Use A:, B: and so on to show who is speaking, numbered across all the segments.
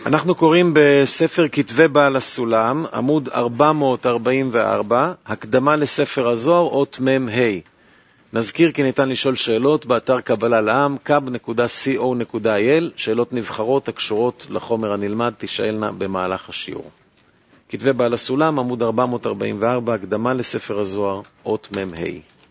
A: אנחנו קוראים בספר כתבי בעל הסולם, עמוד 444, הקדמה לספר הזוהר, אות מ"ה. נזכיר כי ניתן לשאול שאלות באתר קבלה לעם, kab.co.il, שאלות נבחרות הקשורות לחומר הנלמד תשאלנה במהלך השיעור. כתבי בעל הסולם, עמוד 444, הקדמה לספר הזוהר, אות מ"ה.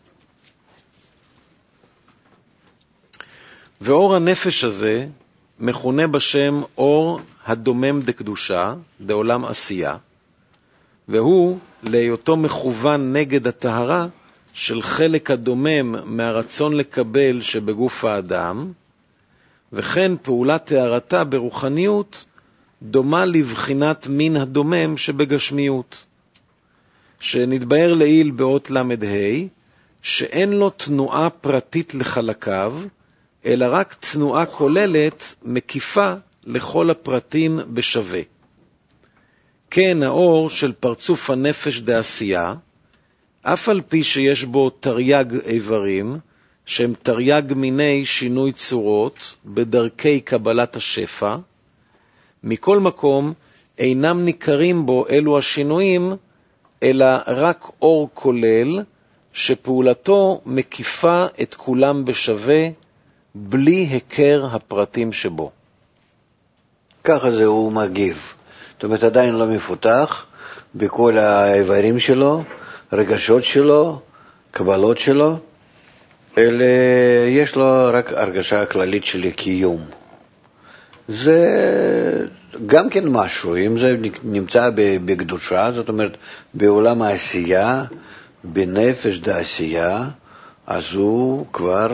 A: ואור הנפש הזה מכונה בשם אור הדומם דקדושה, דעולם עשייה, והוא להיותו מכוון נגד הטהרה של חלק הדומם מהרצון לקבל שבגוף האדם, וכן פעולת טהרתה ברוחניות דומה לבחינת מין הדומם שבגשמיות, שנתבהר לעיל באות למ"ה, שאין לו תנועה פרטית לחלקיו, אלא רק תנועה כוללת מקיפה לכל הפרטים בשווה. כן האור של פרצוף הנפש דעשייה, אף על פי שיש בו תרי"ג איברים, שהם תרי"ג מיני שינוי צורות בדרכי קבלת השפע, מכל מקום אינם ניכרים בו אלו השינויים, אלא רק אור כולל, שפעולתו מקיפה את כולם בשווה, בלי הכר הפרטים שבו.
B: ככה זה הוא מגיב. זאת אומרת, עדיין לא מפותח בכל האיברים שלו, רגשות שלו, קבלות שלו, אלא יש לו רק הרגשה כללית של קיום. זה גם כן משהו, אם זה נמצא בקדושה, זאת אומרת, בעולם העשייה, בנפש דעשייה, אז הוא כבר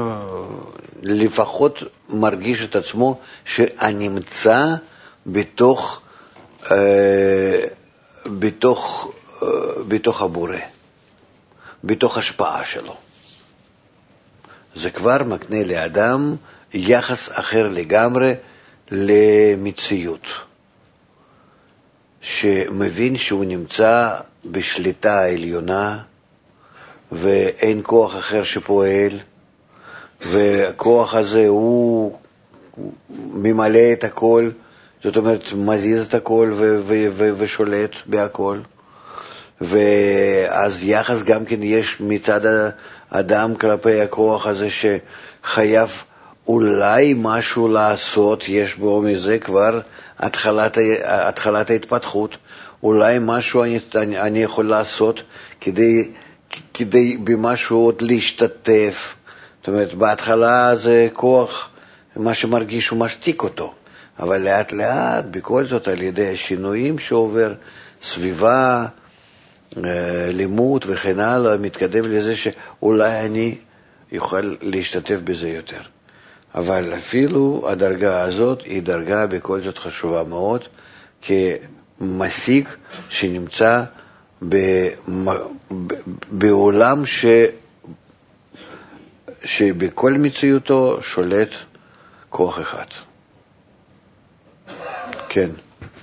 B: לפחות מרגיש את עצמו שנמצא בתוך הבורא, בתוך השפעה שלו. זה כבר מקנה לאדם יחס אחר לגמרי למציאות, שמבין שהוא נמצא בשליטה העליונה, ואין כוח אחר שפועל, וכוח הזה הוא ממלא את הכל, זאת אומרת מזיז את הכל ושולט בהכל. ואז יחס גם כן יש מצד האדם כלפי הכוח הזה שחייב אולי משהו לעשות, יש בו מזה כבר התחלת ההתפתחות, אולי משהו אני יכול לעשות כדי במשהו עוד להשתתף. זאת אומרת, בהתחלה זה כוח, מה שמרגיש הוא משתיק אותו, אבל לאט לאט, בכל זאת, על ידי השינויים שעובר, סביבה, לימוד וכן הלאה, מתקדם לזה שאולי אני יוכל להשתתף בזה יותר. אבל אפילו הדרגה הזאת היא דרגה בכל זאת חשובה מאוד, כמשיג שנמצא בעולם שבכל מציאותו שולט כוח אחד. כן.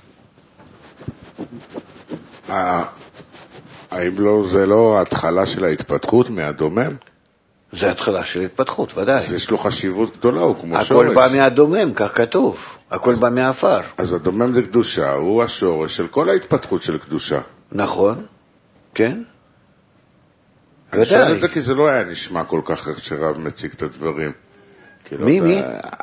C: האם לא, זה לא ההתחלה של ההתפתחות מהדומם?
B: זה התחלה של התפתחות, ודאי.
C: אז יש לו חשיבות גדולה, הוא כמו שורש.
B: הכל בא מהדומם, כך כתוב. הכל בא מהאפר.
C: אז הדומם זה קדושה, הוא השורש של כל ההתפתחות של קדושה.
B: נכון, כן.
C: אני שואל את זה כי זה לא היה נשמע כל כך איך שרב מציג את הדברים.
B: מי?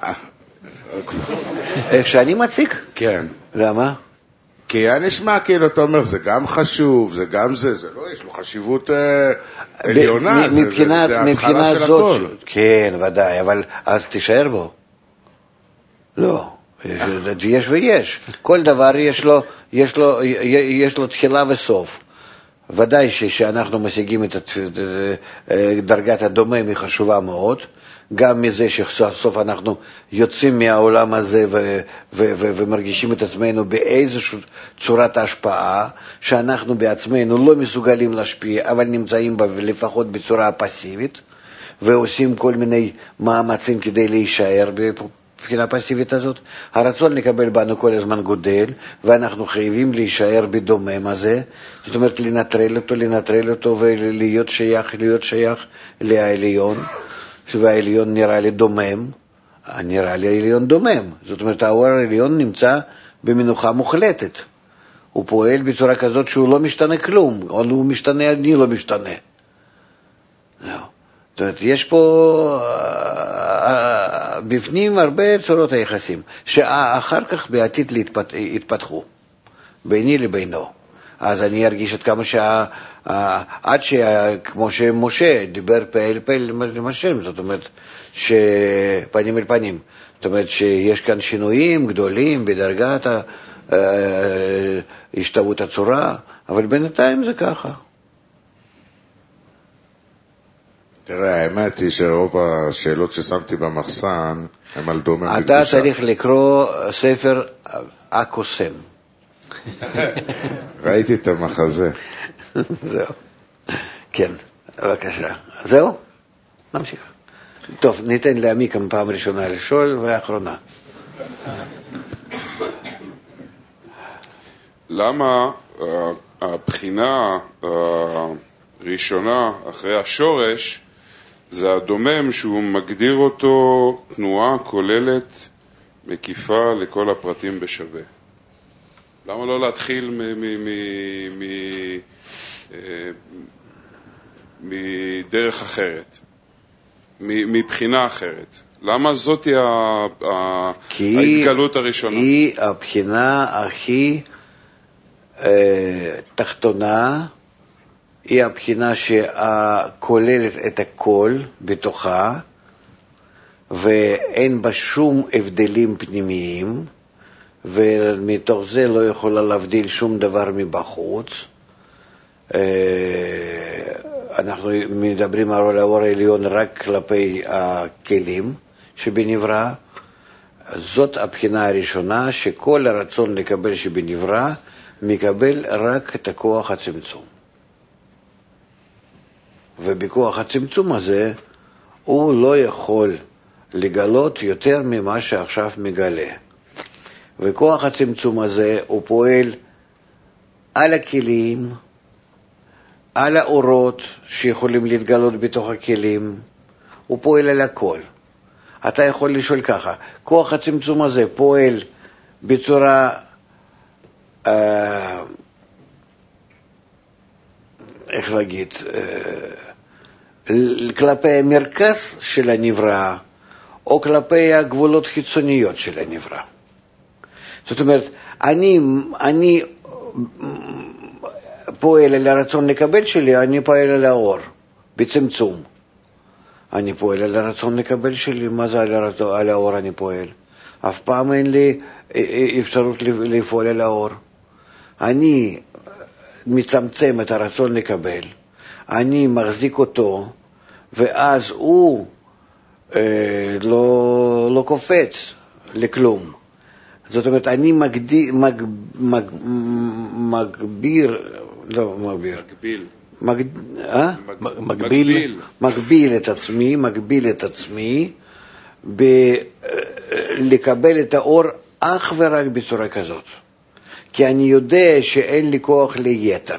B: כשאני מציג?
C: כן.
B: למה?
C: כי היה נשמע כאילו אתה אומר, זה גם חשוב, זה גם זה לא, יש לו חשיבות עליונה, זה ההתחלה של הכל.
B: כן, ודאי, אבל אז תישאר בו. לא, יש ויש. כל דבר יש לו תחילה וסוף. ודאי שאנחנו משיגים את דרגת הדומם היא חשובה מאוד, גם מזה שסוף אנחנו יוצאים מהעולם הזה ומרגישים את עצמנו באיזושהי צורת השפעה, שאנחנו בעצמנו לא מסוגלים להשפיע, אבל נמצאים בה לפחות בצורה פסיבית, ועושים כל מיני מאמצים כדי להישאר בבחינה פסיבית הזאת. הרצון לקבל בנו כל הזמן גודל, ואנחנו חייבים להישאר בדומם הזה, זאת אומרת לנטרל אותו ולהיות שייך לעליון, והעליון נראה לי דומם, נראה לי עליון דומם. זאת אומרת, האור העליון נמצא במנוחה מוחלטת. הוא פועל בצורה כזאת שהוא לא משתנה כלום, או הוא משתנה, אני לא משתנה. זאת אומרת, יש פה בפנים הרבה צורות היחסים, שאחר כך בעתיד יתפתחו, ביני לבינו. אז אני ארגיש עד כמה עד כמו שמשה דיבר פה אל פה עם השם, זאת אומרת, שפנים אל פנים. זאת אומרת, שיש כאן שינויים גדולים בדרגת השתוות הצורה, אבל בינתיים זה ככה.
C: תראה, האמת היא שרוב השאלות ששמתי במחסן הם על דומם בקדושה.
B: אתה צריך לקרוא ספר הקוסם.
C: ראיתי את המחזה.
B: זהו. כן, בבקשה. זהו? נמשיך. טוב, ניתן להעמיק פעם ראשונה לשאול ואחרונה.
D: למה הבחינה הראשונה אחרי השורש זה הדומם שהוא מגדיר אותו תנועה כוללת מקיפה לכל הפרטים בשווה? למה לא להתחיל מדרך אחרת, מבחינה אחרת? למה זאת ההתגלות הראשונה?
B: היא הבחינה הכי תחתונה, היא הבחינה שכוללת את הכל בתוכה, ואין בה שום הבדלים פנימיים, ומתוך זה לא יכולה להבדיל שום דבר מבחוץ. אנחנו מדברים על האור העליון רק כלפי הכלים שבנברא. זאת הבחינה הראשונה, שכל הרצון לקבל שבנברא מקבל רק את הכוח הצמצום. ובכוח הצמצום הזה הוא לא יכול לגלות יותר ממה שעכשיו מגלה. וכוח הצמצום הזה הוא פועל על הכלים, על האורות שיכולים להתגלות בתוך הכלים, הוא פועל על הכל. אתה יכול לשאול ככה, כוח הצמצום הזה פועל בצורה איך להגיד, כלפי המרכז של הנברא, או כלפי הגבולות חיצוניות של הנברא. זאת אומרת, אני פועל על הרצון לקבל שלי, אני פועל על האור, בצמצום. אני פועל על הרצון לקבל שלי, מה זה על האור אני פועל? אף פעם אין לי אפשרות לפעול על האור. אני מצמצם את הרצון לקבל, אני מחזיק אותו, ואז הוא לא קופץ לכלום. זאת אומרת, אני מגביל את עצמי לקבל את האור אך ורק בצורה כזאת. כי אני יודע שאין לי כוח ליתר.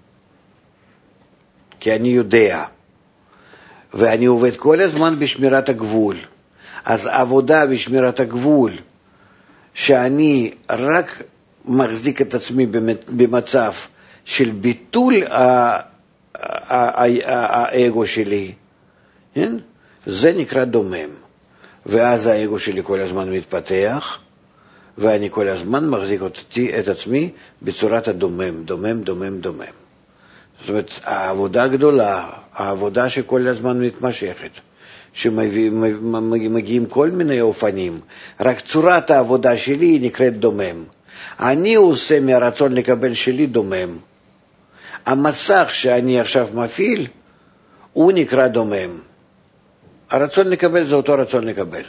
B: כי אני יודע. ואני עובד כל הזמן בשמירת הגבול. אז עבודה בשמירת הגבול, שאני רק מחזיק את עצמי במצב של ביטול האגו שלי, זה נקרא דומם. ואז האגו שלי כל הזמן מתפתח, ואני כל הזמן מחזיק את עצמי בצורת הדומם, דומם. זאת אומרת, העבודה הגדולה, העבודה שכל הזמן מתמשכת, שמגיעים כל מיני אופנים, רק צורת העבודה שלי נקראת דומם. אני עושה מהרצון לקבל שלי דומם. המסך שאני עכשיו מפעיל, הוא נקרא דומם. הרצון לקבל זה אותו רצון לקבל.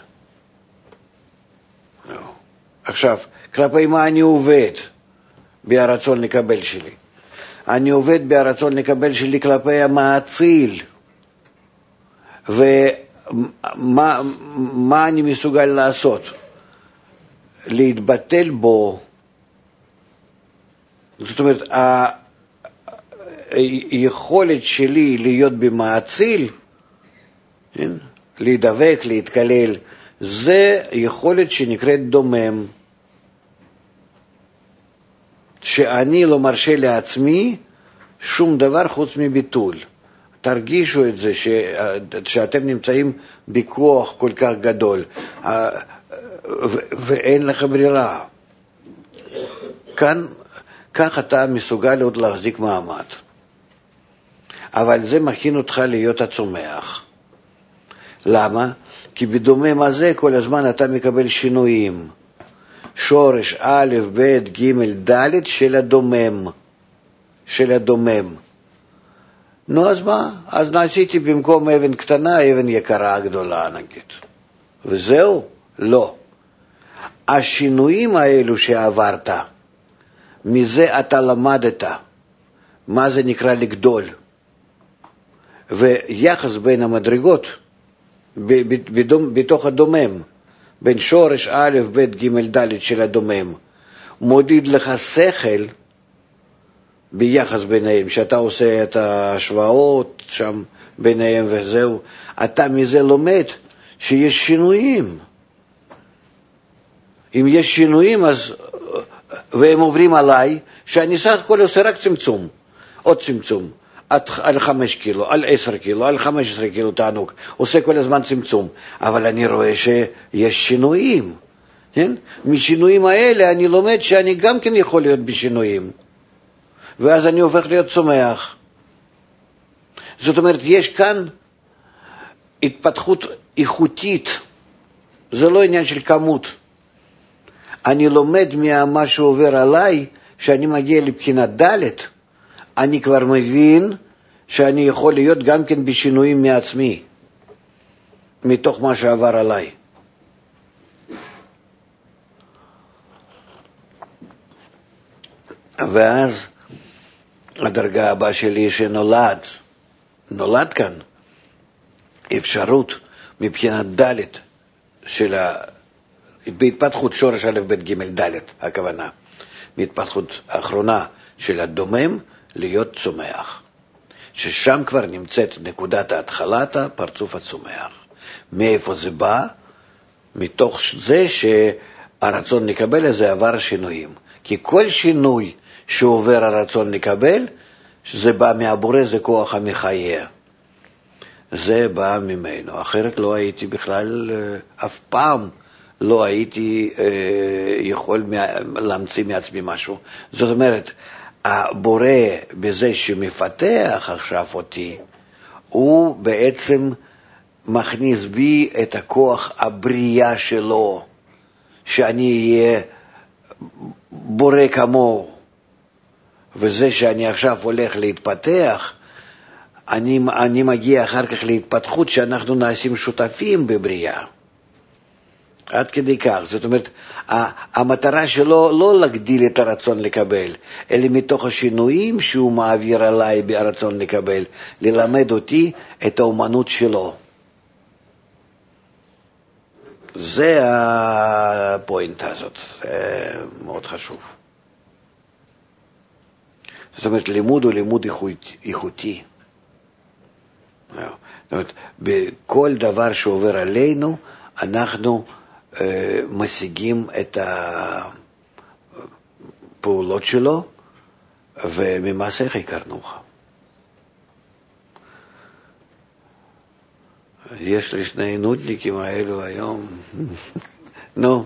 B: עכשיו, כלפי מה אני עובד בהרצון לקבל שלי? אני עובד בהרצון לקבל שלי כלפי המאציל. ומה אני מסוגל לעשות? להתבטל בו. זאת אומרת, היכולת שלי להיות במאציל, להידבק, להתקלל זה יכולת שנקראת דומם, שאני לא מרשה לעצמי שום דבר חוץ מביטול. תרגישו את זה שאתם נמצאים בכוח כל כך גדול ואין לך ברירה. כאן, כך אתה מסוגל עוד להחזיק מעמד. אבל זה מכין אותך להיות הצומח. למה? כי בדומם הזה כל הזמן אתה מקבל שינויים. שורש א', ב', ג', ד' של הדומם. של הדומם. נו, אז מה? אז נעשיתי במקום אבן קטנה, אבן יקרה גדולה, נגיד. וזהו? לא. השינויים האלו שעברת, מזה אתה למדת. מה זה נקרא לגדול? ויחס בין המדרגות, בתוך הדומם, בין שורש א', ב', ג', ד' של הדומם, מודיד לך שכל, ביחס ביניהם, שאתה עושה את ההשוואות שם ביניהם וזהו, אתה מזה לומד שיש שינויים. אם יש שינויים, אז, והם עוברים עליי, שאני סך הכל עושה רק צמצום, עוד צמצום, על 5 קילו, על 10 קילו, על 15 קילו תענוג, עושה כל הזמן צמצום, אבל אני רואה שיש שינויים, כן? משינויים האלה אני לומד שאני גם כן יכול להיות בשינויים. ואז אני הופך להיות צומח. זאת אומרת, יש כאן התפתחות איכותית. זה לא עניין של כמות. אני לומד ממה שעובר עליי, שאני מגיע לבחינת ד', אני כבר מבין שאני יכול להיות גם כן בשינויים מעצמי, מתוך מה שעבר עליי. ואז הדרגה הבאה שלי שנולד כאן אפשרות מבחינת ד' של בהתפתחות שורש א' ב' ג' ד' הכוונה, בהתפתחות האחרונה של הדומם להיות צומח, ששם כבר נמצאת נקודת ההתחלת הפרצוף הצומח. מאיפה זה בא? מתוך זה שהרצון לקבל הזה עבר שינויים, כי כל שינוי שעובר הרצון לקבל, שזה בא מהבורא, זה כוח המחיה. זה בא ממנו. אחרת לא הייתי בכלל, אף פעם לא הייתי יכול להמציא מעצמי משהו. זאת אומרת, הבורא בזה שמפתח עכשיו אותי, הוא בעצם מכניס בי את הכוח הבריאה שלו, שאני אהיה בורא כמוהו. וזה שאני עכשיו הולך להתפתח, אני מגיע אחר כך להתפתחות שאנחנו נעשים שותפים בבריאה. עד כדי כך. זאת אומרת, המטרה שלו לא להגדיל את הרצון לקבל, אלא מתוך השינויים שהוא מעביר עליי ברצון לקבל, ללמד אותי את האומנות שלו. זה הפוינט הזאת, זה מאוד חשוב. זאת אומרת, לימוד הוא לימוד איכותי. זאת אומרת, בכל דבר שעובר עלינו, אנחנו משיגים את הפעולות שלו, וממעשיך הכרנוך. יש לי שני נודניקים האלו היום. נו.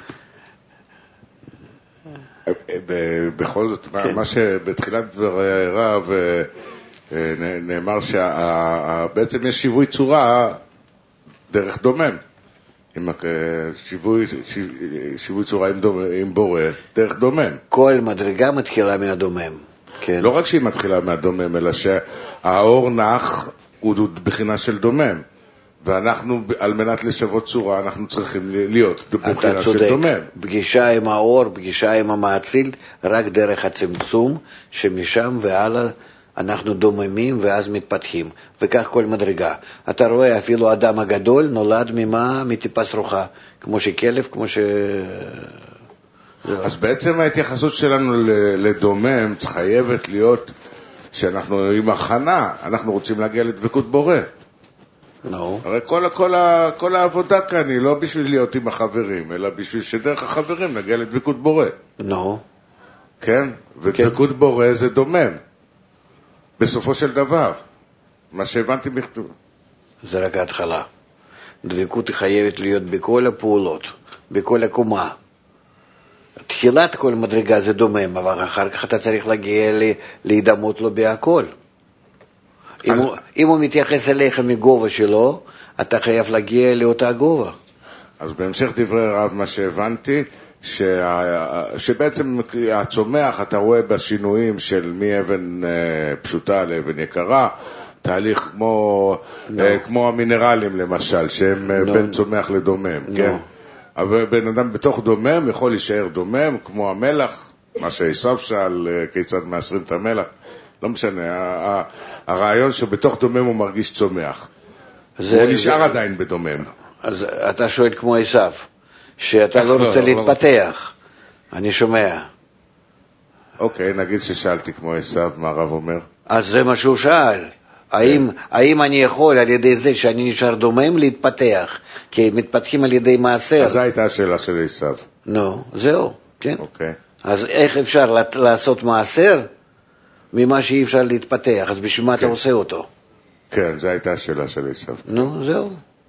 C: בכל זאת, מה שבתחילת דברי הרב נאמר שבעצם יש שיווי צורה דרך דומם. שיווי צורה עם בורא, דרך דומם.
B: כל מדרגה מתחילה מהדומם. כן.
C: לא רק שהיא מתחילה מהדומם, אלא שהאור נח הוא בחינה של דומם. ואנחנו, על מנת לשוות צורה, אנחנו צריכים להיות בבחינה של דומם.
B: פגישה עם האור, פגישה עם המאציל, רק דרך הצמצום, שמשם והלאה אנחנו דוממים ואז מתפתחים. וכך כל מדרגה. אתה רואה, אפילו האדם הגדול נולד ממה? מטיפה סרוחה. כמו שכלב, כמו ש...
C: אז בעצם ההתייחסות שלנו לדומם חייבת להיות שאנחנו עם הכנה, אנחנו רוצים להגיע לדבקות בורא.
B: נו.
C: הרי כל העבודה כאן היא לא בשביל להיות עם החברים, אלא בשביל שדרך החברים נגיע לדבקות בורא.
B: נו.
C: כן? ודבקות בורא זה דומם. בסופו של דבר. מה שהבנתי מכתוב.
B: זה רק ההתחלה. דבקות היא חייבת להיות בכל הפעולות, בכל הקומה. תחילת כל מדרגה זה דומם, אבל אחר כך אתה צריך להגיע להידמות לו בהכל. אם הוא מתייחס אליך מגובה שלו, אתה חייב להגיע לאותה גובה.
C: אז בהמשך דברי רב מה שהבנתי, שבעצם הצומח אתה רואה בשינויים של מאבן פשוטה לאבן יקרה, תהליך כמו המינרלים למשל, שהם בין צומח לדומם, כן? אבל בן אדם בתוך דומם יכול להישאר דומם, כמו המלח, מה שעשיו שאל, כיצד מאסרים את המלח, לא משנה, הרעיון שבתוך דומם הוא מרגיש צומח, הוא נשאר עדיין בדומם.
B: אז אתה שואל כמו עשיו, שאתה לא רוצה להתפתח, אני שומע.
C: אוקיי, נגיד ששאלתי כמו עשיו, מה הרב אומר?
B: אז זה מה שהוא שאל. האם אני יכול על ידי זה שאני נשאר דומם להתפתח? כי מתפתחים על ידי מעשר.
C: אז זו הייתה השאלה של עשיו.
B: נו, זהו, כן.
C: אוקיי.
B: אז איך אפשר לעשות מעשר ממה שאי אפשר להתפתח? אז בשביל מה אתה עושה אותו?
C: כן, זו הייתה השאלה של עשיו.
B: נו, זהו.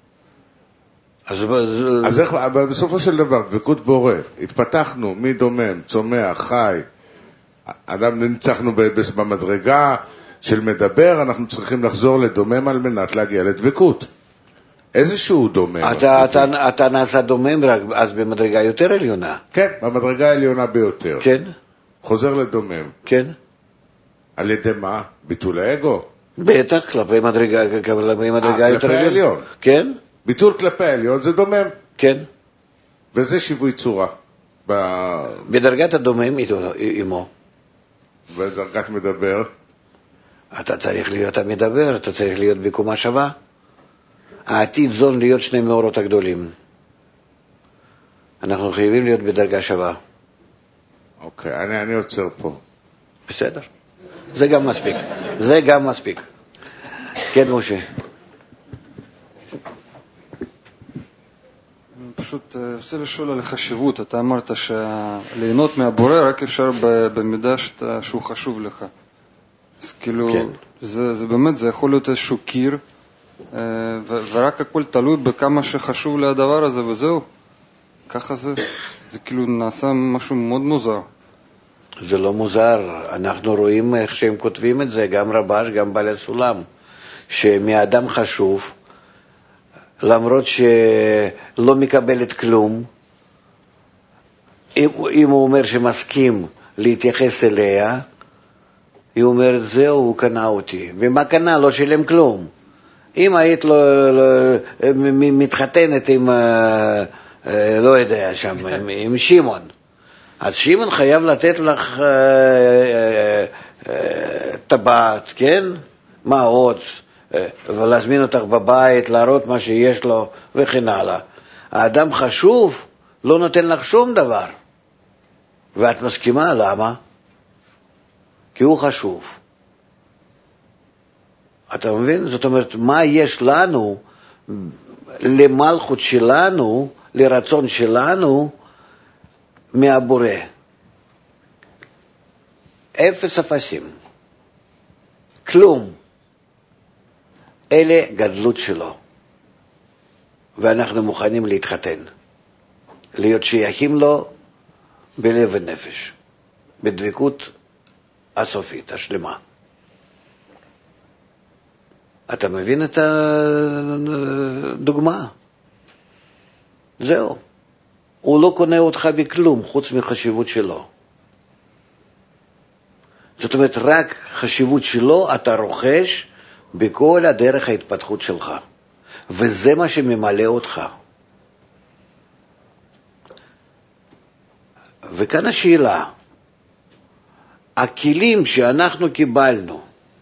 C: אז איך, בסופו של דבר, דבקות בורא, התפתחנו מדומם, צומח, חי, אדם ניצחנו במדרגה של מדבר, אנחנו צריכים לחזור לדומם על מנת להגיע לדבקות. איזשהו דומם.
B: אתה נעשה דומם רק אז במדרגה יותר עליונה.
C: כן, במדרגה העליונה ביותר.
B: כן.
C: חוזר לדומם.
B: כן.
C: על ידי מה? ביטול האגו?
B: בטח, כלפי מדרגה יותר עליונה.
C: כלפי העליון.
B: כן.
C: ביטול כלפי העליון זה דומם.
B: כן.
C: וזה שיווי צורה.
B: בדרגת הדומם עמו.
C: בדרגת מדבר.
B: אתה צריך להיות המדבר, אתה צריך להיות בקומה שווה. העתיד זון להיות שני מאורות הגדולים. אנחנו חייבים להיות בדרגה שווה.
C: אוקיי, אני עוצר פה.
B: בסדר. זה גם מספיק. זה גם מספיק. כן, משה.
E: פשוט רוצה לשאול על החשיבות. אתה אמרת שליהנות מהבורא רק אפשר במידה שהוא חשוב לך. אז כאילו, כן. זה באמת, זה יכול להיות איזשהו קיר, ורק הכל תלוי בכמה שחשוב לדבר הזה, וזהו. ככה זה כאילו נעשה משהו מאוד מוזר.
B: זה לא מוזר, אנחנו רואים איך שהם כותבים את זה, גם רבש, גם בעל הסולם, שמאדם חשוב, למרות שלא מקבלת כלום, אם הוא אומר שמסכים להתייחס אליה, היא אומרת, זהו, הוא קנה אותי. ומה קנה? לא שילם כלום. אם היית מתחתנת עם, לא יודע, שם, עם שימון, אז שימון חייב לתת לך טבעת, כן? מה עוד? ולהזמין אותך בבית, להראות מה שיש לו, וכן הלאה. האדם חשוב, לא נותן לך שום דבר. ואת מסכימה, למה? כי הוא חשוב. אתה מבין? זאת אומרת, מה יש לנו, למלכות שלנו, לרצון שלנו, מהבורא? אפס אפסים. כלום. אלה גדלות שלו. ואנחנו מוכנים להתחתן. להיות שייכים לו בלב ונפש. בדבקות הסופית, השלמה. אתה מבין את הדוגמה? זהו. הוא לא קונה אותך בכלום, חוץ מחשיבות שלו. זאת אומרת, רק חשיבות שלו אתה רוכש בכל הדרך ההתפתחות שלך. וזה מה שממלא אותך. וכאן השאלה, הכלים שאנחנו קיבלנו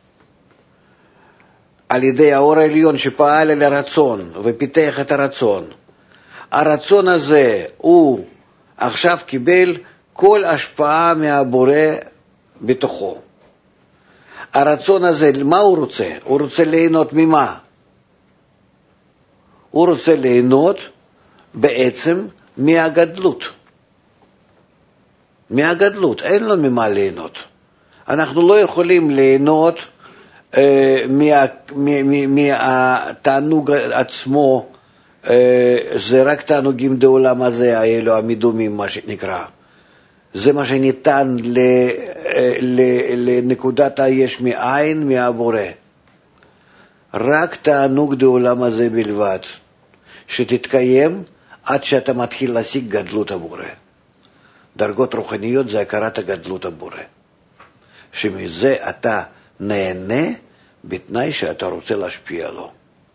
B: על ידי האור העליון שפעל על הרצון ופיתח את הרצון, הרצון הזה הוא עכשיו קיבל כל השפעה מהבורא בתוכו. הרצון הזה, מה הוא רוצה? הוא רוצה ליהנות ממה? הוא רוצה ליהנות בעצם מהגדלות. מהגדלות, אין לו ממה ליהנות. אנחנו לא יכולים ליהנות מהתענוג עצמו, זה רק תענוגים בעולם הזה, האלו המדומים, מה שנקרא. זה מה שניתן לנקודת היש מאין, מהבורא. רק תענוג בעולם הזה בלבד, שתתקיים עד שאתה מתחיל להשיג גדלות הבורא. דרגות רוחניות זה הכרת הגדלות הבורא. שמזה אתה נהנה בתנאי שאתה רוצה להשפיע לו.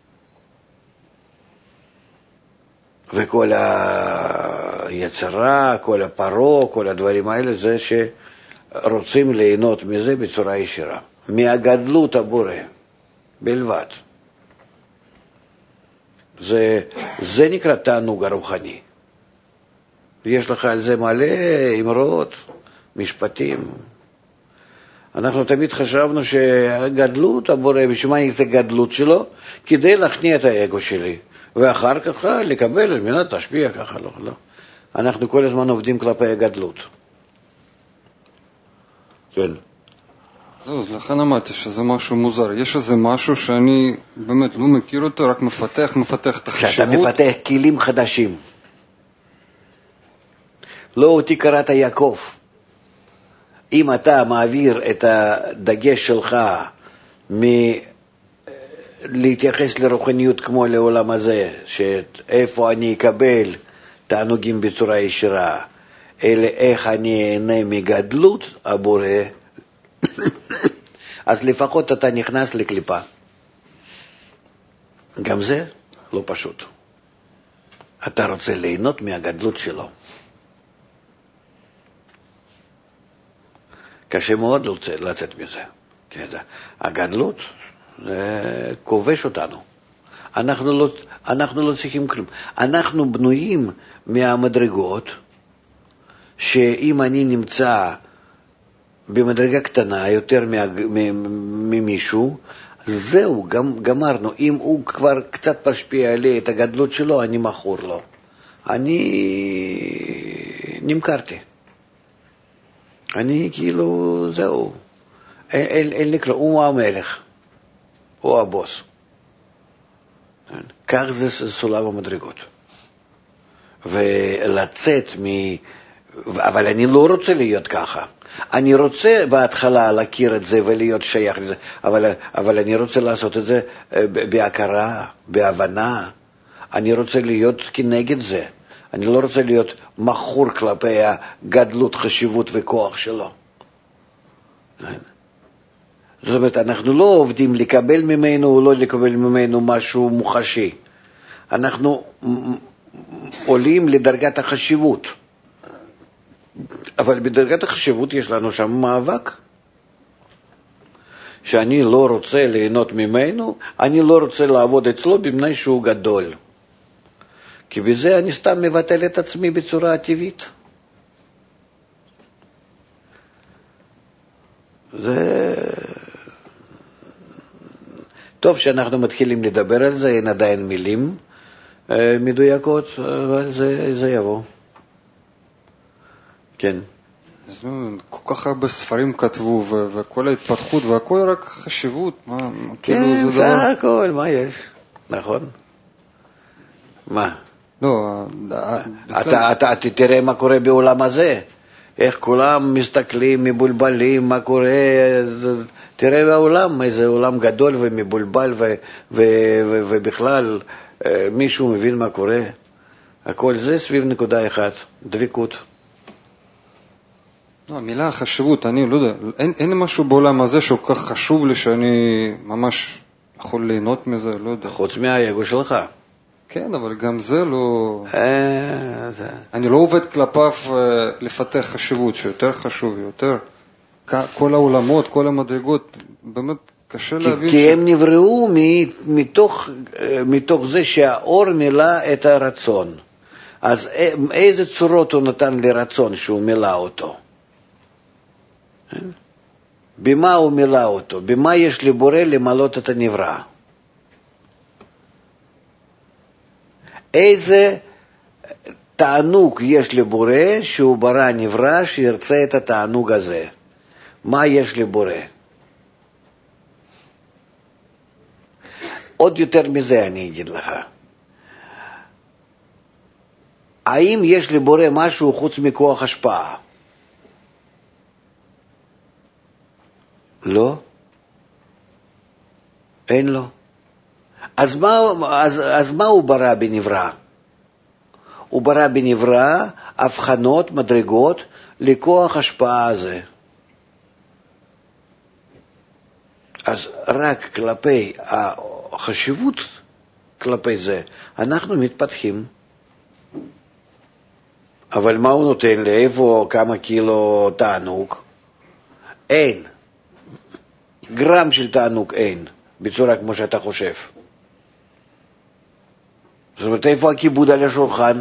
B: וכל היצרה, כל הפרו, כל הדברים האלה, זה שרוצים ליהנות מזה בצורה ישירה. מהגדלות הבורא בלבד. זה נקרא תענוג הרוחני. יש לך על זה מלא אמרות, משפטים. אנחנו תמיד חשבנו שהגדלות הבורא, בשביל מה זה גדלות שלו? כדי להכניע את האגו שלי. ואחר כך לקבל על מנת להשפיע ככה, לא. אנחנו כל הזמן עובדים כלפי הגדלות. כן.
E: אז לכן אמרתי שזה משהו מוזר. יש איזה משהו שאני באמת לא מכיר אותו, רק מפתח את החשיבות.
B: שאתה מפתח כלים חדשים. לא אותי קראת יעקב. אם אתה מעביר את הדגש שלך להתייחס לרוחניות כמו לעולם הזה, שאיפה אני אקבל תענוגים בצורה ישירה, אלא איך אני אהנה מגדלות הבורא, אז לפחות אתה נכנס לקליפה. גם זה לא פשוט. אתה רוצה ליהנות מהגדלות שלו. קשה מאוד לצאת מזה. הגדלות כובש אותנו. אנחנו לא צריכים כלום. אנחנו בנויים מהמדרגות, שאם אני נמצא במדרגה קטנה יותר ממישהו, זהו, גמרנו. אם הוא כבר קצת משפיע עלי את הגדלות שלו, אני מכור לו. אני נמכרתי. אני כאילו, זהו. אין לי כלום. הוא המלך. הוא הבוס. כך זה סולם המדרגות. ולצאת אבל אני לא רוצה להיות ככה. אני רוצה בהתחלה להכיר את זה ולהיות שייך לזה, אבל אני רוצה לעשות את זה בהכרה, בהבנה. אני רוצה להיות כנגד זה. אני לא רוצה להיות מכור כלפי הגדלות, חשיבות וכוח שלו. זאת אומרת, אנחנו לא עובדים לקבל ממנו או לא לקבל ממנו משהו מוחשי. אנחנו עולים לדרגת החשיבות. אבל בדרגת החשיבות יש לנו שם מאבק. שאני לא רוצה ליהנות ממנו, אני לא רוצה לעבוד אצלו במני שהוא גדול. כי בזה אני סתם מבטל את עצמי בצורה טבעית. זה טוב שאנחנו מתחילים לדבר על זה, אין עדיין מילים מדויקות, אבל זה יבוא. כן.
E: כל כך הרבה ספרים כתבו, וכל ההתפתחות, והכל רק חשיבות.
B: כן, זה הכל, מה יש? נכון? מה?
E: לא,
B: אתה תראה מה קורה בעולם הזה. איך כולם מסתכלים, מבולבלים, מה קורה, תראה בעולם, איזה עולם גדול ומבולבל, ובכלל מישהו מבין מה קורה. הכל זה סביב נקודה אחת, דבקות.
E: המילה חשיבות, אני לא יודע, אין משהו בעולם הזה שהוא כך חשוב לי שאני ממש יכול ליהנות מזה, לא יודע.
B: חוץ מהאגו שלך.
E: כן, אבל גם זה לא... אני לא עובד כלפיו לפתח חשיבות, שיותר חשוב, יותר... כל העולמות, כל המדרגות, באמת קשה להבין...
B: כי הם נבראו מתוך זה שהאור מילא את הרצון. אז איזה צורות הוא נתן לרצון שהוא מילא אותו? במה הוא מילא אותו? במה יש לבורא למלות את הנברא? איזה תענוג יש לבורא שהוא ברא נברא שירצה את התענוג הזה? מה יש לבורא? עוד יותר מזה אני אגיד לך. האם יש לבורא משהו חוץ מכוח השפעה? לא. אין לו. אז מה הוא ברא בנברא? הוא ברא בנברא הבחנות, מדרגות, לכוח השפעה הזה. אז רק כלפי החשיבות, כלפי זה, אנחנו מתפתחים. אבל מה הוא נותן לי? איפה כמה קילו תענוג? אין. גרם של תענוג אין, בצורה כמו שאתה חושב. זאת אומרת, איפה הכיבוד על השולחן?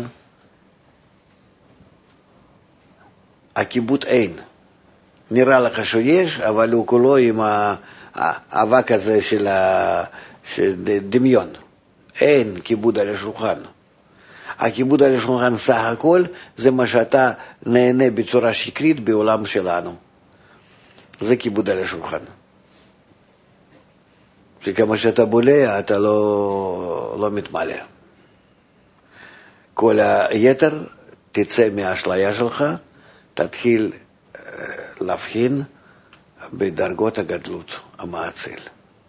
B: הכיבוד אין. נראה לך שיש, אבל הוא כולו עם האבק הזה של דמיון. אין כיבוד על השולחן. הכיבוד על השולחן סך הכל זה מה שאתה נהנה בצורה שקרית בעולם שלנו. זה כיבוד על השולחן. שכמה שאתה בולע אתה לא מתמלא. כל היתר תצא מהאשליה שלך, תתחיל להבחין בדרגות הגדלות, המעציל.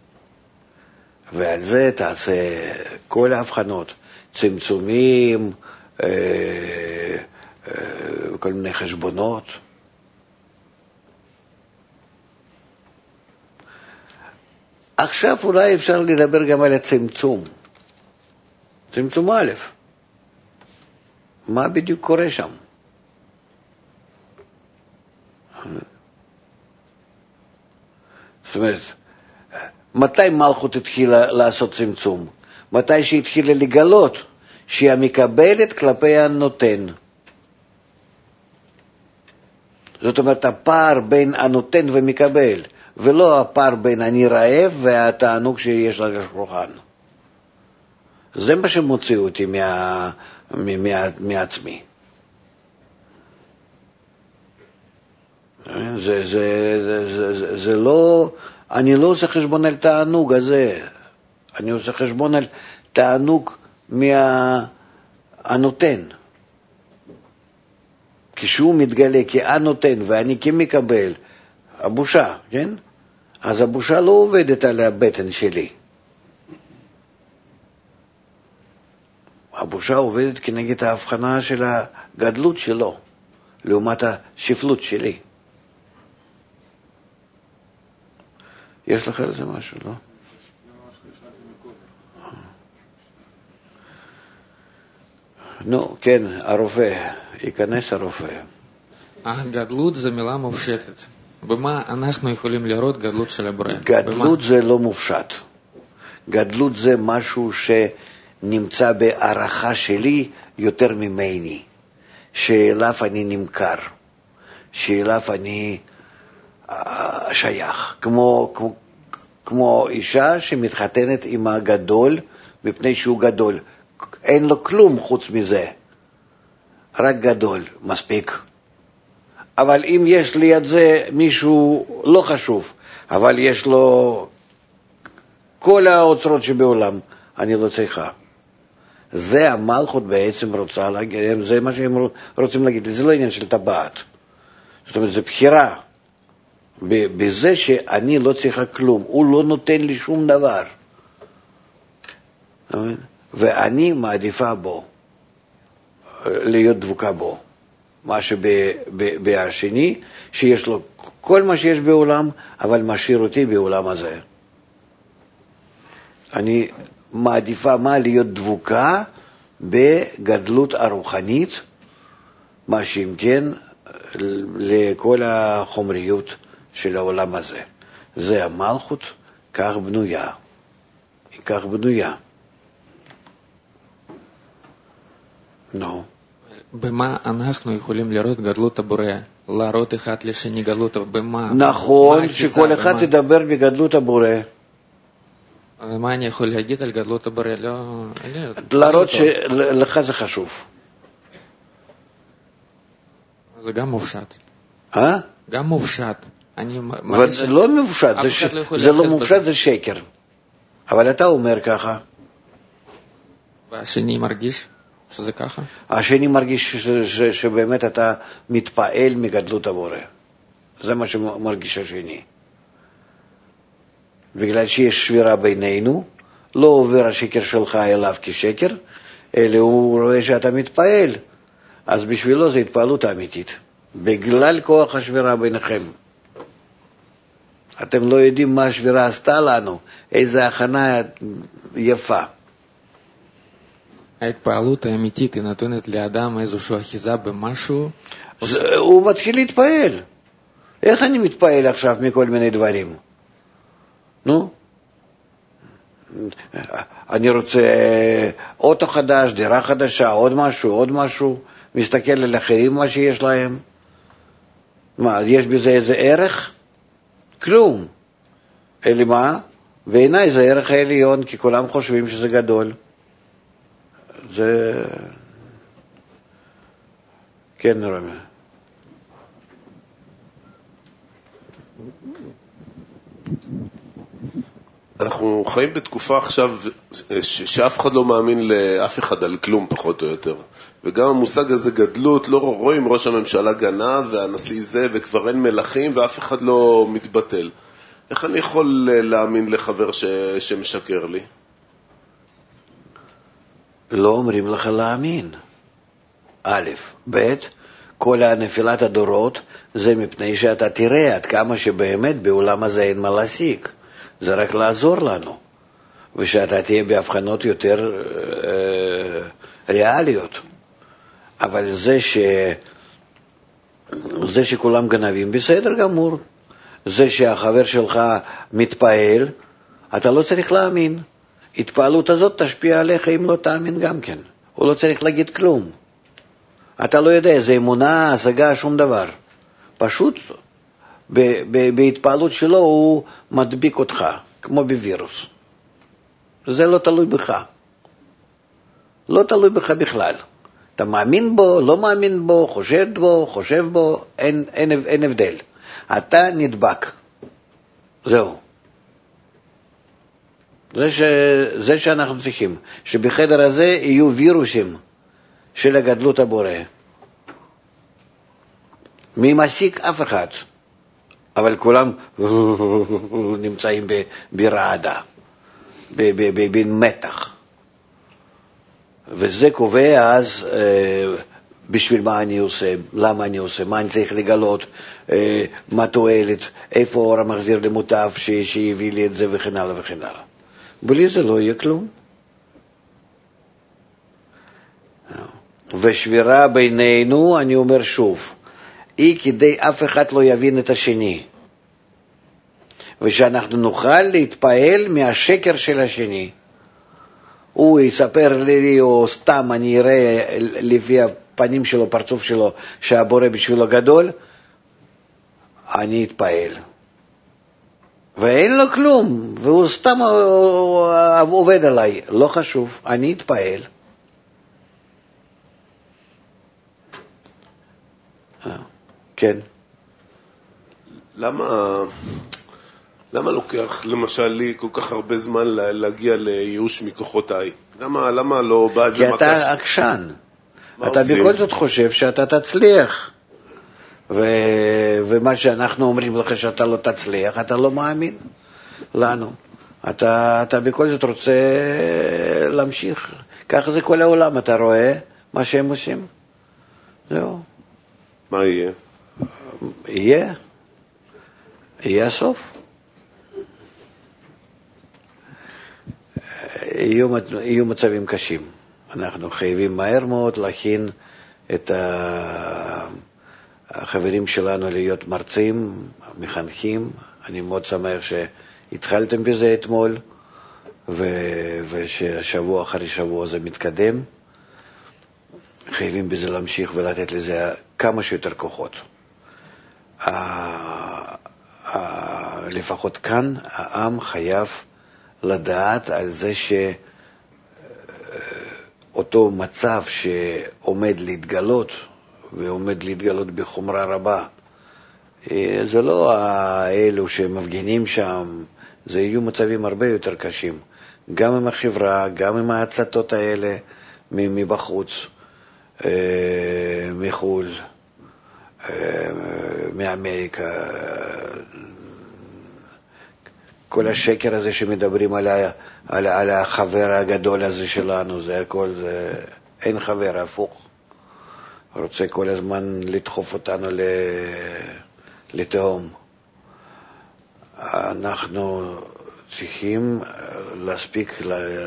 B: ועל זה תעשה כל ההבחנות, צמצומים, כל מיני חשבונות. עכשיו אולי אפשר לדבר גם על הצמצום. צמצום א', מה בדיוק קורה שם? זאת אומרת, מתי מלכות התחילה לעשות צמצום? מתי שהתחילה לגלות שהיא מקבלת כלפי הנותן. זאת אומרת, הפער בין הנותן ומקבל, ולא הפער בין אני רעב והתענוג שיש על השולחן. זה מה שמוציא אותי מעצמי. זה לא, אני לא עושה חשבון על תענוג הזה, אני עושה חשבון על תענוג מהנותן. כשהוא מתגלה כהנותן ואני כמקבל, הבושה, כן? אז הבושה לא עובדת על הבטן שלי. הבושה עובדת כנגד ההבחנה של הגדלות שלו, לעומת השפלות שלי. יש לך על זה משהו, לא? נו, כן, הרופא, ייכנס הרופא.
F: גדלות זה מילה מופשטת. במה אנחנו יכולים לראות גדלות של הבורא?
B: גדלות זה לא מופשט. גדלות זה משהו שנמצא בערכה שלי יותר ממני, שאליו אני נמכר, שאליו אני שייך. כמו אישה שמתחתנת עם הגדול, מפני שהוא גדול. אין לו כלום חוץ מזה. רק גדול, מספיק. אבל אם יש ליד זה מישהו לא חשוב, אבל יש לו כל האוצרות שבעולם, אני לא צריכה. זה המלכות בעצם רוצה להגיד, זה מה שהם רוצים להגיד, זה לא עניין של טבעת. זאת אומרת, זה בחירה. בזה שאני לא צריכה כלום, הוא לא נותן לי שום דבר. ואני מעדיפה בו, להיות דבוקה בו. מה שבשני, שיש לו כל מה שיש בעולם, אבל משאיר אותי בעולם הזה. אני מעדיפה להיות דבוקה בגדלות הרוחנית, מה שאם כן לכל החומריות של העולם הזה. זה המלכות, כך בנויה. היא כך בנויה. נו.
F: במה אנחנו יכולים לראות גדלות הבורא? להראות אחד לשני גדלות, במה?
B: נכון, שכל אחד ידבר בגדלות הבורא.
F: מה אני יכול להגיד על גדלות הבורא?
B: להראות שלך זה חשוב.
F: זה גם מופשט.
B: אה?
F: גם מופשט.
B: לא מופשט, זה לא מופשט, זה שקר. אבל אתה אומר ככה.
F: והשני מרגיש שזה ככה?
B: השני מרגיש שבאמת אתה מתפעל מגדלות הבורא. זה מה שמרגיש השני. בגלל שיש שבירה בינינו, לא עובר השקר שלך אליו כשקר, אלא הוא רואה שאתה מתפעל. אז בשבילו זה התפעלות אמיתית. בגלל כוח השבירה ביניכם. אתם לא יודעים מה השבירה עשתה לנו, איזו הכנה יפה.
F: ההתפעלות האמיתית היא נותנת לאדם איזושהי אחיזה במשהו?
B: הוא מתחיל להתפעל. איך אני מתפעל עכשיו מכל מיני דברים? נו? אני רוצה אוטו חדש, דירה חדשה, עוד משהו, מסתכל על אחרים מה שיש להם. מה, יש בזה איזה ערך? כלום. אלא מה? בעיניי זה ערך העליון, כי כולם חושבים שזה גדול. זה... כן, רמי.
G: אנחנו חיים בתקופה עכשיו שאף אחד לא מאמין לאף אחד על כלום פחות או יותר. וגם המושג הזה גדלות, לא רואים ראש הממשלה גנב והנשיא זה וכבר אין מלכים ואף אחד לא מתבטל. איך אני יכול להאמין לחבר שמשקר לי?
B: לא אומרים לך להאמין. א', ב', כל הנפילת הדורות זה מפני שאתה תראה עד כמה שבאמת בעולם הזה אין מה להשיג. זה רק לעזור לנו, ושאתה תהיה בהבחנות יותר ריאליות. אבל זה שכולם גנבים בסדר גמור. זה שהחבר שלך מתפעל, אתה לא צריך להאמין. התפעלות הזאת תשפיע עליך אם לא תאמין גם כן. הוא לא צריך להגיד כלום. אתה לא יודע, זה אמונה, השגה, שום דבר. פשוט בהתפעלות שלו הוא מדביק אותך, כמו בווירוס. זה לא תלוי בך. לא תלוי בך בכלל. אתה מאמין בו, לא מאמין בו, חושב בו, אין הבדל. אתה נדבק. זהו. זה שאנחנו צריכים, שבחדר הזה יהיו וירוסים של הגדלות הבורא. מי מסיק? אף אחד. אבל כולם נמצאים ברעדה, במתח. וזה קובע אז בשביל מה אני עושה, למה אני עושה, מה אני צריך לגלות, מה תועלת, איפה אור המחזיר למוטב שהביא לי את זה וכן הלאה וכן הלאה. בלי זה לא יהיה כלום. ושבירה בינינו, אני אומר שוב, היא כדי אף אחד לא יבין את השני. ושאנחנו נוכל להתפעל מהשקר של השני. הוא יספר לי, או סתם אני אראה לפי הפנים שלו, פרצוף שלו, שהבורא בשבילו גדול, אני אתפעל. ואין לו כלום, והוא סתם עובד עליי. לא חשוב, אני אתפעל. כן.
G: למה לוקח למשל לי כל כך הרבה זמן להגיע לייאוש מכוחותיי? למה לא בא את זה מקש?
B: כי אתה עקשן. אתה בכל זאת חושב שאתה תצליח. ומה שאנחנו אומרים לך שאתה לא תצליח, אתה לא מאמין לנו. אתה בכל זאת רוצה להמשיך. ככה זה כל העולם, אתה רואה מה שהם עושים. זהו.
G: מה יהיה?
B: יהיה הסוף. יהיו מצבים קשים. אנחנו חייבים מהר מאוד להכין את החברים שלנו להיות מרצים, מחנכים. אני מאוד שמח שהתחלתם בזה אתמול, וששבוע אחרי שבוע זה מתקדם. חייבים בזה להמשיך ולתת לזה כמה שיותר כוחות. לפחות כאן העם חייב לדעת על זה שאותו מצב שעומד להתגלות, ועומד להתגלות בחומרה רבה, זה לא האלו שמפגינים שם, זה יהיו מצבים הרבה יותר קשים, גם עם החברה, גם עם ההצתות האלה מבחוץ, מחול, מאמריקה, כל השקר הזה שמדברים על החבר הגדול הזה שלנו, זה הכל, זה אין חבר, הפוך. רוצה כל הזמן לדחוף אותנו לתהום. אנחנו צריכים להספיק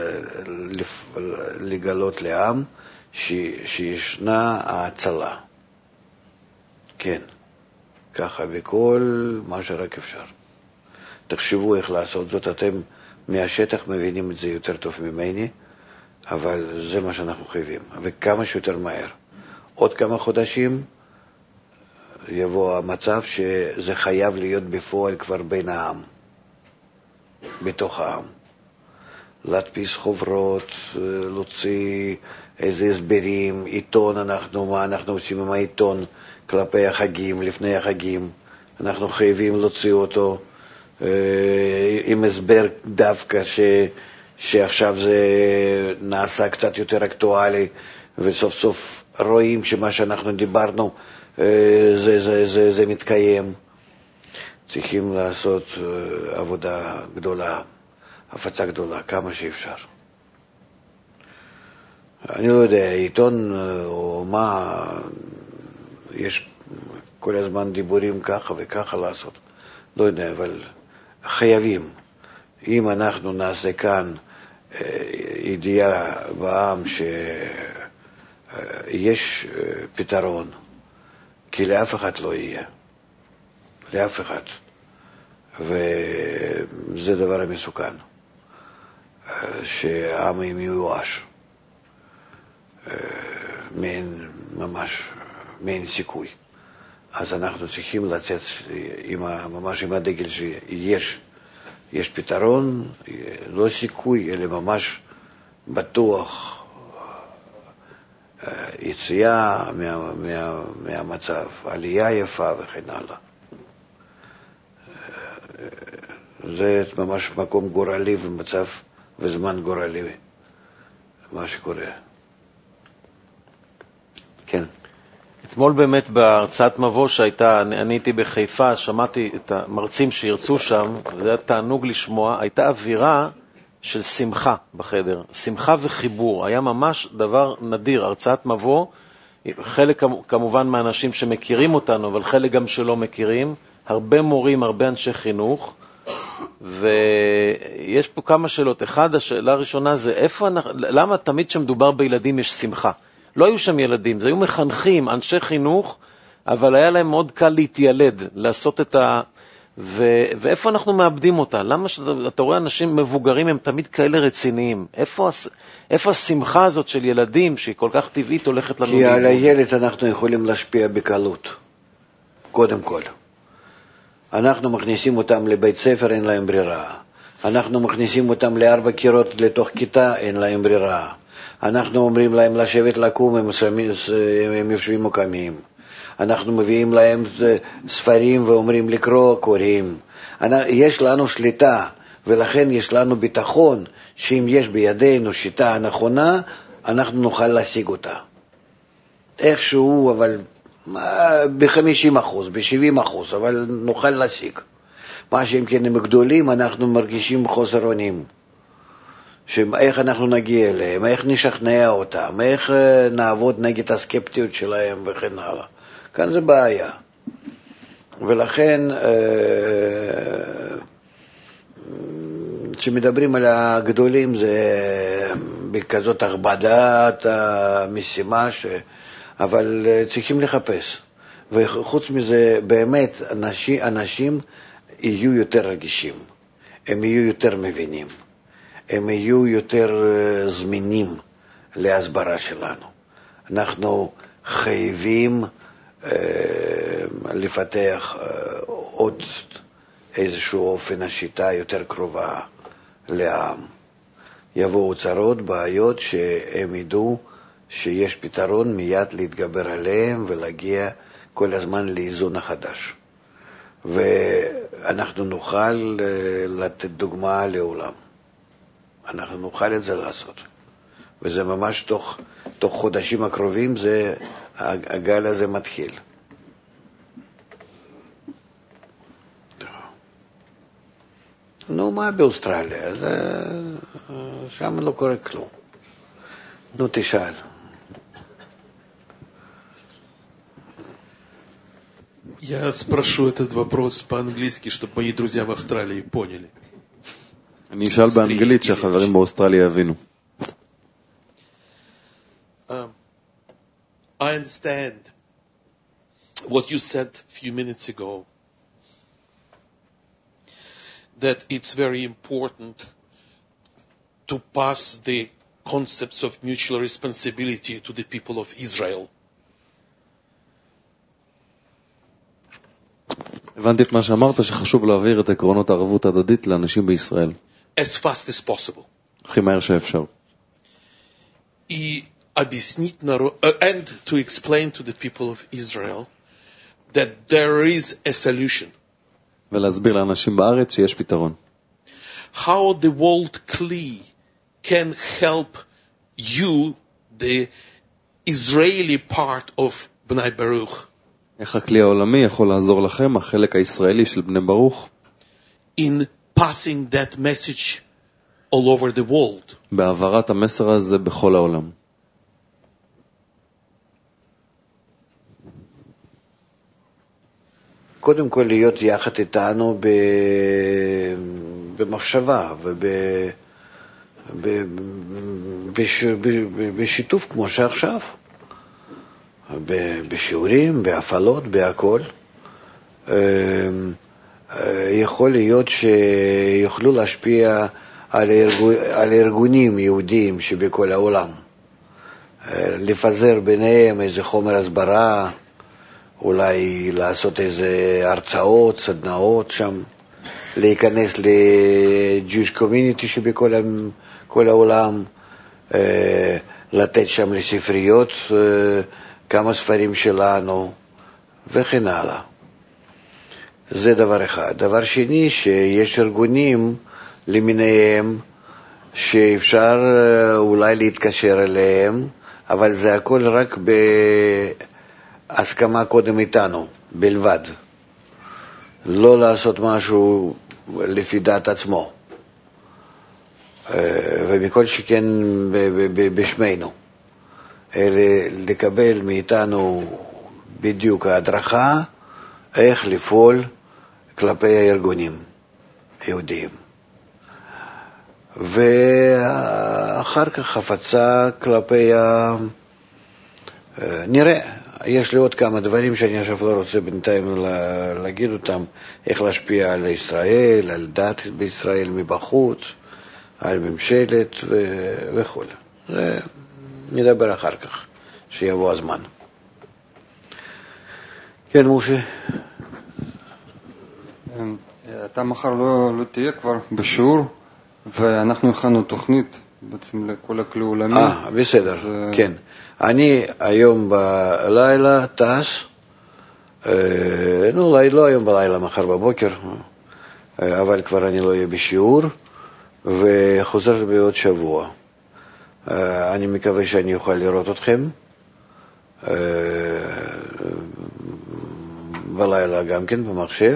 B: לגלות לעם שישנה ההצלה. כן, ככה בכל מה שרק אפשר. תחשבו איך לעשות זאת, אתם מהשטח מבינים את זה יותר טוב ממני, אבל זה מה שאנחנו חייבים, וכמה שיותר מהר. עוד כמה חודשים יבוא המצב שזה חייב להיות בפועל כבר בין העם, בתוך העם. להדפיס חוברות, להוציא איזה הסברים, עיתון, מה אנחנו עושים עם העיתון כלפי החגים, לפני החגים. אנחנו חייבים להוציא אותו עם הסבר דווקא שעכשיו זה נעשה קצת יותר אקטואלי, וסוף סוף רואים שמה שאנחנו דיברנו זה מתקיים. צריכים לעשות עבודה גדולה, הפצה גדולה, כמה שאפשר. אני לא יודע, עיתון או מה, יש כל הזמן דיבורים ככה וככה לעשות. לא יודע, אבל חייבים. אם אנחנו נעשה כאן ידיעה בעם שיש פתרון, כי לאף אחד לא יהיה. לאף אחד. וזה דבר המסוכן. שהעם מיואש. ממש מעין סיכוי. אז אנחנו צריכים לצאת ממש עם הדגל שיש פתרון, לא סיכוי, אלא ממש בטוח יציאה מהמצב, עלייה יפה וכן הלאה. זה ממש מקום גורלי ומצב וזמן גורלי, מה שקורה. כן.
A: אתמול באמת בהרצאת מבוא שהייתה, אני הייתי בחיפה, שמעתי את המרצים שירצו שם, וזה היה תענוג לשמוע, הייתה אווירה של שמחה בחדר, שמחה וחיבור, היה ממש דבר נדיר, הרצאת מבוא, חלק כמובן מהאנשים שמכירים אותנו, אבל חלק גם שלא מכירים, הרבה מורים, הרבה אנשי חינוך, ויש פה כמה שאלות. אחד, השאלה הראשונה זה, למה תמיד שמדובר בילדים יש שמחה? לא היו שם ילדים, זה היו מחנכים, אנשי חינוך, אבל היה להם מאוד קל להתיילד, לעשות את ואיפה אנחנו מאבדים אותה? למה שאתה רואה אנשים מבוגרים, הם תמיד כאלה רציניים? איפה השמחה הזאת של ילדים, שהיא כל כך טבעית, הולכת לנו?
B: כי על הילד אנחנו יכולים להשפיע בקלות, קודם כל. אנחנו מכניסים אותם לבית ספר, אין להם ברירה. אנחנו מכניסים אותם ל4 קירות לתוך כיתה, אין להם ברירה. אנחנו אומרים להם לשבת לקום, הם יושבים מוקמים. אנחנו מביאים להם ספרים ואומרים לקרוא, קוראים. יש לנו שליטה, ולכן יש לנו ביטחון שאם יש בידינו שיטה הנכונה, אנחנו נוכל להשיג אותה. איכשהו, אבל ב-50%, ב-70%, אבל נוכל להשיג. מה שהם כן הם גדולים, אנחנו מרגישים חוסר אונים. איך אנחנו נגיע אליהם, איך נשכנע אותם, איך נעבוד נגד הסקפטיות שלהם וכן הלאה. כאן זה בעיה. ולכן, כשמדברים על הגדולים, זה בכזאת הכבדת המשימה, אבל צריכים לחפש. וחוץ מזה, באמת, אנשים יהיו יותר רגישים. הם יהיו יותר מבינים. הם יהיו יותר זמינים להסברה שלנו. אנחנו חייבים לפתח עוד איזשהו אופן השיטה יותר קרובה לעם. יבואו צרות, בעיות, שהם ידעו שיש פתרון מיד להתגבר עליהם ולהגיע כל הזמן לאיזון החדש. ואנחנו נוכל לתת דוגמה לעולם. אנחנו נוכל את זה לעשות. וזה ממש תוך חודשים הקרובים הגל הזה מתחיל. נו, מה באוסטרליה? שם לא קורה כלום. נו, תשאל.
H: Я спрошу этот вопрос по-английски, чтобы мои друзья в Австралии поняли.
I: אני אשאל באנגלית שהחברים באוסטרליה יבינו.
H: I understand what you said a few minutes ago, that it's very important to pass the concepts of mutual responsibility to the people of Israel.
I: הבנתי את מה שאמרת, שחשוב להעביר את עקרונות הערבות ההדדית לאנשים בישראל.
H: As fast as possible.
I: הכי מהר שאפשר.
H: И объяснить and to explain to the people of Israel that there is a solution.
I: ולהסביר לאנשים בארץ שיש פתרון.
H: How the world Kli can help you, the Israeli part of Bnei Baruch.
I: איך הכלי העולמי יכול לעזור לכם, החלק הישראלי של בני ברוך?
H: In passing that message all over the world.
I: בהעברת המסר הזה בכל העולם.
B: קודם כל להיות יחד איתנו במחשבה ובשיתוף כמו שעכשיו. בשיעורים, בהפעלות, בהכל. יכול להיות שיוכלו להשפיע על ארגונים יהודיים שבכל העולם. לפזר ביניהם איזה חומר הסברה, אולי לעשות איזה הרצאות, סדנאות שם, להיכנס ל-Jewish community שבכל העולם, לתת שם לספריות כמה ספרים שלנו וכן הלאה. זה דבר אחד. דבר שני, שיש ארגונים למיניהם שאפשר אולי להתקשר אליהם, אבל זה הכל רק בהסכמה קודם איתנו, בלבד. לא לעשות משהו לפי דעת עצמו. ומכל שכן בשמנו. לקבל מאיתנו בדיוק ההדרכה איך לפעול כלפי הארגונים היהודיים. ואחר כך הפצה כלפי נראה, יש לי עוד כמה דברים שאני עכשיו לא רוצה בינתיים להגיד אותם, איך להשפיע על ישראל, על דת בישראל מבחוץ, על ממשלת וכו'. נדבר אחר כך, שיבוא הזמן. כן, משה?
E: אתה מחר לא תהיה כבר בשיעור, ואנחנו הכנו תוכנית בעצם לכל הכלי עולמי.
B: בסדר, כן. אני היום בלילה טס, אולי לא היום בלילה, מחר בבוקר, אבל כבר אני לא אהיה בשיעור, וחוזר בעוד שבוע. אני מקווה שאני אוכל לראות אתכם בלילה גם כן במחשב,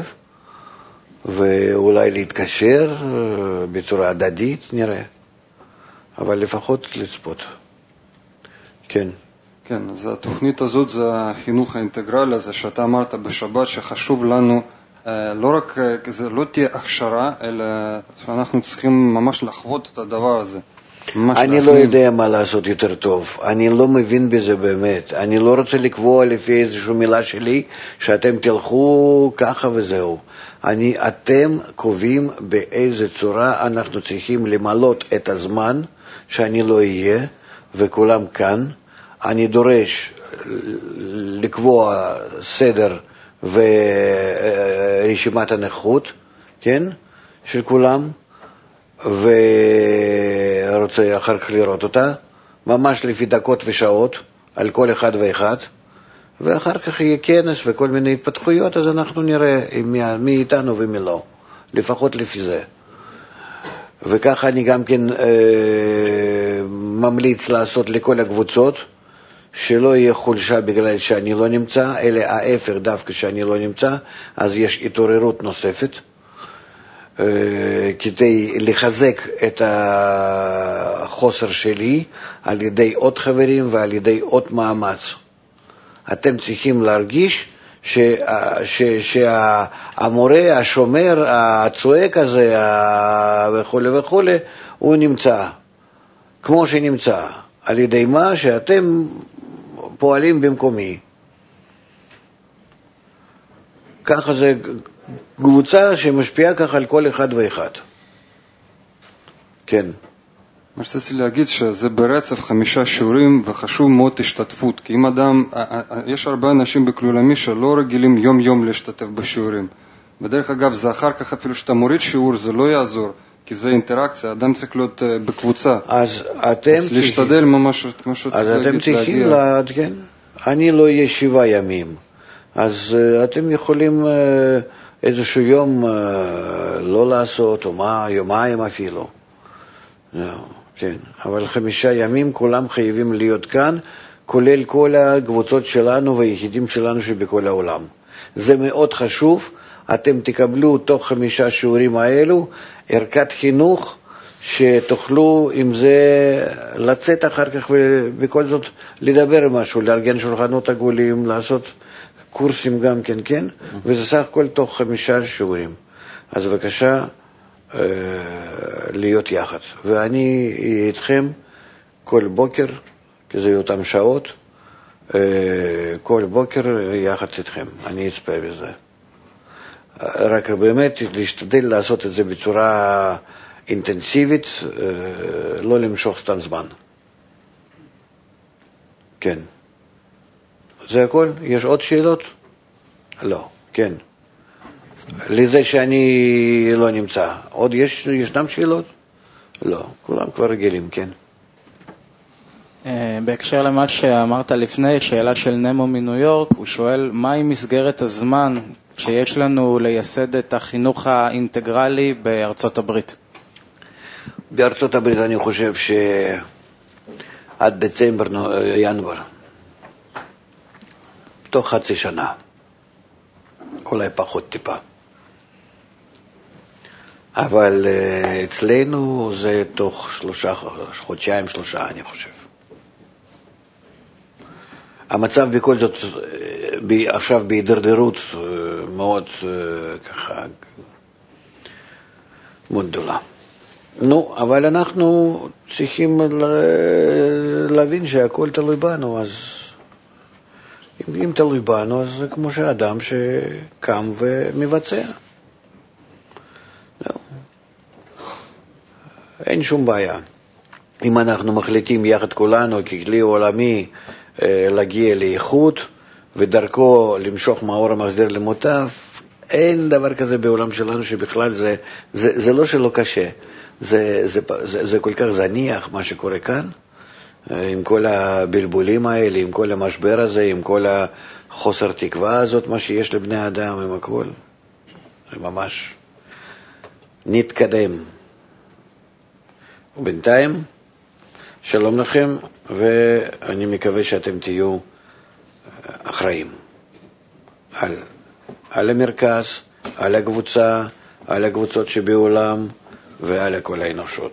B: ואולי להתקשר בצורה הדדית, נראה, אבל לפחות לצפות. כן.
E: כן, אז התוכנית הזאת זה החינוך האינטגרלי הזה שאתה אמרת בשבת, שחשוב לנו לא רק, זה לא תהיה הכשרה, אלא שאנחנו צריכים ממש לחוות את הדבר הזה.
B: אני לא יודע מה לעשות יותר טוב, אני לא מבין בזה באמת, אני לא רוצה לקבוע לפי איזושהי מילה שלי שאתם תלכו ככה וזהו. אתם קובעים באיזה צורה אנחנו צריכים למלות את הזמן שאני לא אהיה וכולם כאן. אני דורש לקבוע סדר ורשימת הנכות, כן, של כולם, ורוצה אחר כך לראות אותה, ממש לפי דקות ושעות, על כל אחד ואחד, ואחר כך יהיה כנס וכל מיני התפתחויות, אז אנחנו נראה מי איתנו ומי לא, לפחות לפי זה. וככה אני גם כן ממליץ לעשות לכל הקבוצות, שלא יהיה חולשה בגלל שאני לא נמצא, אלא ההפך דווקא שאני לא נמצא, אז יש התעוררות נוספת, כדי לחזק את החוסר שלי על ידי עוד חברים ועל ידי עוד מאמץ. אתם צריכים להרגיש שהמורה, השומר, הצועק הזה וכו' וכו', הוא נמצא, כמו שנמצא, על ידי מה שאתם פועלים במקומי. ככה זה קבוצה שמשפיעה ככה על כל אחד ואחד. כן.
E: מה שרציתי להגיד שזה ברצף 5 שיעורים וחשוב מאוד השתתפות, כי אם אדם, יש הרבה אנשים בכלולמי שלא רגילים יום יום להשתתף בשיעורים. בדרך אגב זה אחר כך אפילו שאתה מוריד שיעור זה לא יעזור, כי זה אינטראקציה, אדם צריך להיות בקבוצה.
B: אז אתם
E: להשתדל ממש כמו שצריך להגיד,
B: אז אתם צריכים לעדכן. אני לא אהיה 7 ימים, אז אתם יכולים איזשהו יום לא לעשות, או יומיים אפילו. כן, אבל 5 ימים כולם חייבים להיות כאן, כולל כל הקבוצות שלנו והיחידים שלנו שבכל העולם. זה מאוד חשוב, אתם תקבלו תוך 5 שיעורים האלו ערכת חינוך, שתוכלו עם זה לצאת אחר כך ובכל זאת לדבר משהו, לארגן שולחנות עגולים, לעשות קורסים גם כן, כן, וזה סך הכל תוך 5 שיעורים. אז בבקשה, להיות יחד. ואני איתכם כל בוקר, כי זה אותם שעות, כל בוקר יחד איתכם. אני אצפה בזה. רק באמת להשתדל לעשות את זה בצורה אינטנסיבית, לא למשוך סתם זמן. כן. זה הכל? יש עוד שאלות? לא. כן. לזה שאני לא נמצא. עוד ישנם שאלות? לא. כולם כבר רגילים, כן.
J: בהקשר למה שאמרת לפני, שאלה של נמו מניו יורק, הוא שואל, מהי מסגרת הזמן שיש לנו לייסד את החינוך האינטגרלי בארצות הברית?
B: בארצות הברית אני חושב שעד דצמבר, ינואר, תוך 0.5 שנה, אולי פחות טיפה. אבל אצלנו זה תוך 3 חודשיים, אני חושב. המצב בכל זאת עכשיו בהידרדרות מאוד ככה מאוד גדולה. נו, אבל אנחנו צריכים להבין שהכל תלוי בנו, אז אם תלוי בנו, אז זה כמו שאדם שקם ומבצע. לא. אין שום בעיה. אם אנחנו מחליטים יחד כולנו ככלי עולמי להגיע לאיכות ודרכו למשוך מאור המחזיר למוטב, אין דבר כזה בעולם שלנו שבכלל זה לא שלא קשה. זה כל כך זניח מה שקורה כאן, עם כל הבלבולים האלה, עם כל המשבר הזה, עם כל החוסר תקווה הזאת, מה שיש לבני אדם, עם הכל. זה ממש נתקדם. ובינתיים, שלום לכם, ואני מקווה שאתם תהיו אחראים על המרכז, על הקבוצה, על הקבוצות שבעולם, ועל כל האנושות.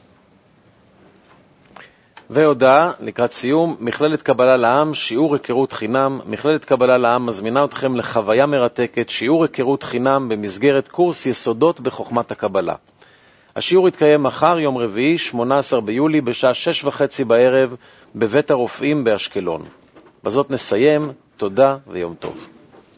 A: והודעה לקראת סיום, מכללת קבלה לעם, שיעור היכרות חינם. מכללת קבלה לעם מזמינה אתכם לחוויה מרתקת, שיעור היכרות חינם במסגרת קורס יסודות בחוכמת הקבלה. השיעור יתקיים מחר, יום רביעי, 18 ביולי, בשעה 6:30 בערב, בבית הרופאים באשקלון. בזאת נסיים, תודה ויום טוב.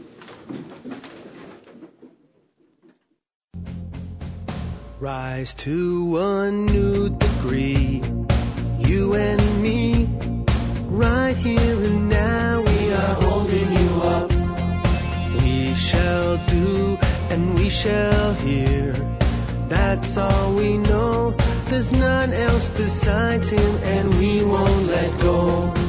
K: Rise to a new degree, you and me, right here and now we are holding you up. We shall do and we shall hear That's all we know. There's none else besides him, and we won't let go.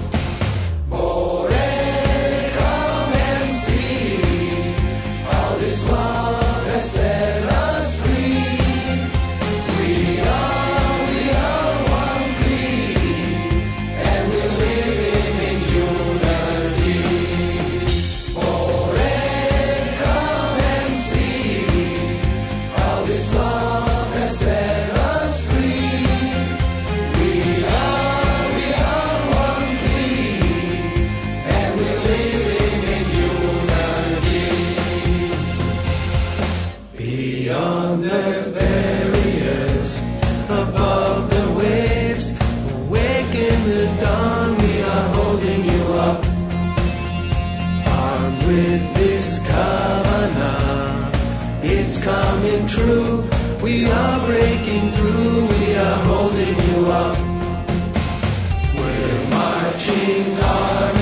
K: Borei, come and see how this love has set us free. We are one creed, and we're living in unity. Borei, come and see how this love has set us free. We are one creed, and we're living in unity. Beyond the barriers, above the waves, awake in the dawn, we are holding you up. Armed with this kavanah, it's coming true. We are breaking through, we are holding you up. We're marching on.